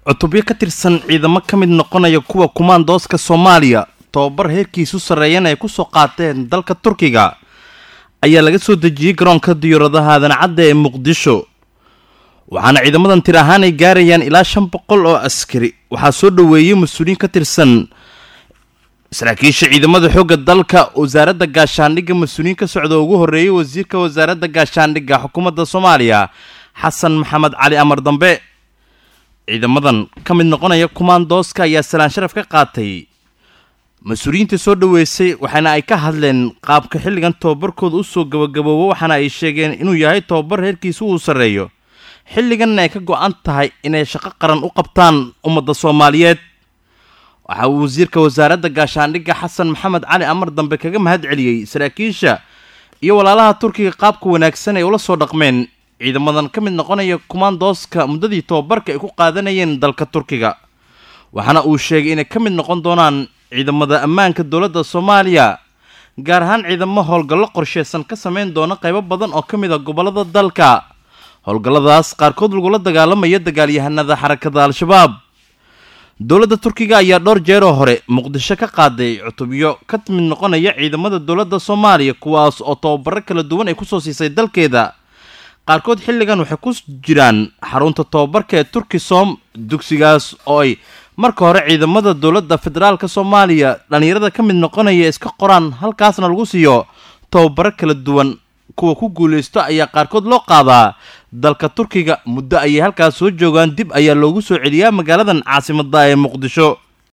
cutubyo ka tirsan ciidamo ka mid noqonaya kuwa kumaandooska Soomaaliya tababar heerkiisu sareeyana ay ku soo qaateen dalka Turkiga ayaa laga soo dejiyay garoonka diyaaradaha Dancadda ee Muqdisho waxaana ciidamadan tir ahaan ay gaarayaan ilaa 500 oo askari waxa soo dhaweeyay mas'uuliyiin ka tirsan saraakiisha ciidamada xoogga dalka wasaaradda gaashaandhigga mas'uuliyiin ka socda ugu horeeyay wasiirka wasaaradda gaashaandhigga xukuumadda Soomaaliya Xasan Maxamed Cali Amar Dambe ciidamadan ka mid noqonaya kumaandooska ayaa salaan sharaf ka qaatay mas'uuliyiinta soo dhaweysay waxaana ay ka hadleen qaabka xilligan tababarkooda u soo gabagaboobo waxaana ay sheegeen inuu yahay tababar heerkiisu uu sareeyo xilligan ay ka go'an tahay inay shaqo qaran u qabtaan ummadda Soomaaliyeed waxa uu wasiirka wasaaradda gaashaandhigga Xasan Maxamed Cali Amar Dambe kaga mahad celiyay saraakiisha iyo walaalaha Turkiga qaabka wanaagsan ay ula soo dhaqmeen ciidamadan ka mid noqonaya kumaandooska muddadii tababarka ay ku qaadanayeen dalka Turkiga waxaana uu sheegay inay ka mid noqon doonaan ciidamada ammaanka dawladda Soomaaliya gaar ahaan ciidamo howlgallo qorsheysan ka sameyn doona qaybo badan oo ka mid ah gobolada dalka howlgalladaas qaarkood lagu dagaalamaya dagaalyahanada xarakada Al-Shabaab dawladda Turkiga ayaa dhowr jeer hore Muqdisho ka qaaday cutubyo ka mid noqonaya ciidamada dawladda Soomaaliya kuwaas oo tababar kala duwan ay ku soo siisay dalkeeda qaarkood xilligan waxay ku jiraan xarunta tababarka ee Turkisom dugsigaas oo ay marka hore ciidamada dawladda federaalka Soomaaliya dhalinyarada ka mid noqonaya iska qoraan halkaasna lagu siiyo tababar kala duwan kuwa ku guuleysto ayaa qaarkood loo qaadaa dalka Turkiga muddo ay halkaas soo joogaan dib ayaa loogu soo celiyaa magaaladan caasimadda ee Muqdisho